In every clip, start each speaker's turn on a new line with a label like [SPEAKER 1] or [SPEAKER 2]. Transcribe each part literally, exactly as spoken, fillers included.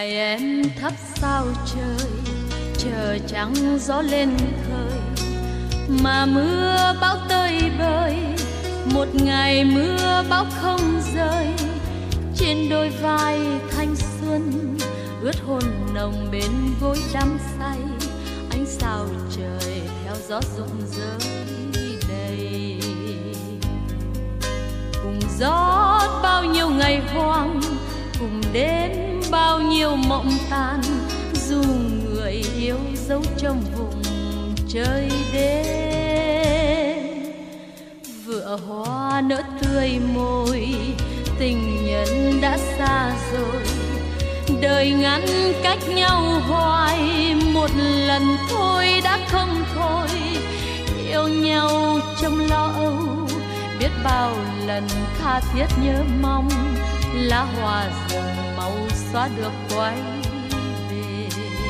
[SPEAKER 1] ngày em thắp sao trời, chờ trắng gió lên khơi, mà mưa bão tơi bời, một ngày mưa bão không rơi. Trên đôi vai thanh xuân ướt hôn nồng bên gối đắm say, ánh sao trời theo gió rụng rơi đầy. Cùng rót bao nhiêu ngày hoang, cùng đến bao nhiêu mộng tan, dù người yêu dấu trong vùng trời đêm. Vựa hoa nở tươi môi, tình nhân đã xa rồi, đời ngăn cách nhau hoài, một lần thôi đã không thôi. Yêu nhau trong lo âu, biết bao lần tha thiết nhớ mong, lá hoa rừng màu xóa được quay về.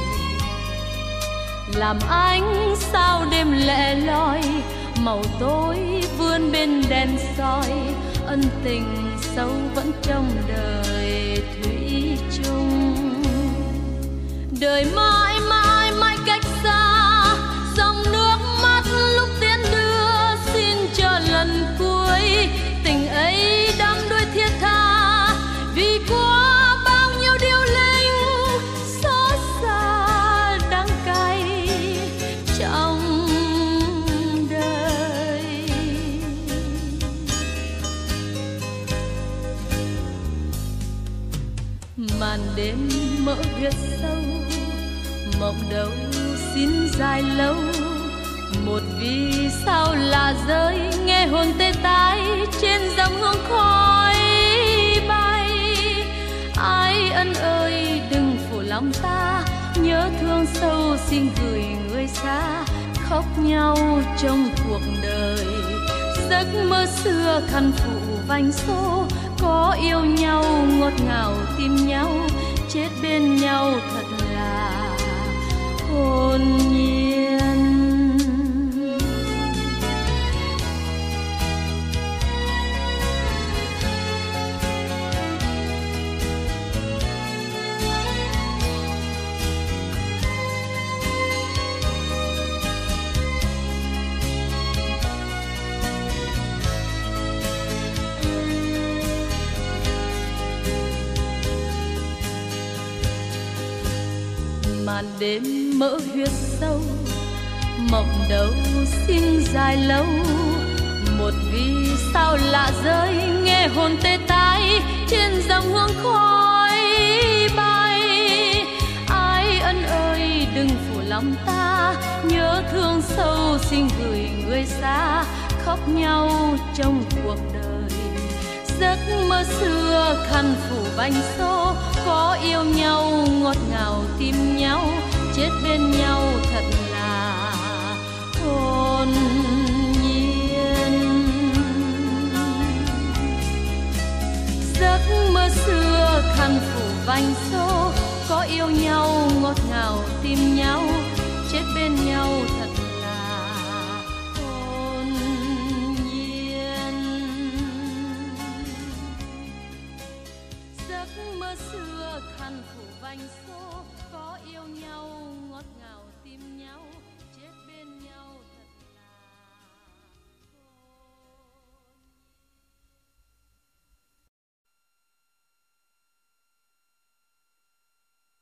[SPEAKER 1] Làm ánh sao đêm lẻ loi, màu tối vươn bên đèn soi, ân tình sâu vẫn trong đời thủy chung. Đời mãi mãi mãi cách xa, dòng nước mắt lúc tiến đưa, xin chờ lần cuối tình ấy đắm đuối thiết tha. Vì qua bao nhiêu điều linh xót xa đắng cay trong đời. Màn đêm mỡ huyệt sâu, mộng đâu xin dài lâu, một vì sao lạ rơi, nghe hồn tê tái trên dòng hương khói bay. Ai ân ơi đừng phụ lòng ta, nhớ thương sâu xin gửi người xa, khóc nhau trong cuộc đời. Giấc mơ xưa khăn phụ vành số, có yêu nhau ngọt ngào tìm nhau, chết bên nhau thật là hồn nhiên. Màn đêm mỡ huyệt sâu, mộng đâu xin dài lâu, một vì sao lạ rơi, nghe hồn tê tái trên dòng hương khói bay. Ai ân ơi đừng phụ lòng ta, nhớ thương sâu xin gửi người xa, khóc nhau trong cuộc đời. Giấc mơ xưa khăn phủ vành số, có yêu nhau ngọt ngào tìm nhau, chết bên nhau thật là hồn nhiên. Giấc mơ xưa khăn phủ vành số, có yêu nhau ngọt ngào tìm nhau, chết bên nhau thật là hồn nhiên. Giấc mơ xưa khăn phủ vành số, có yêu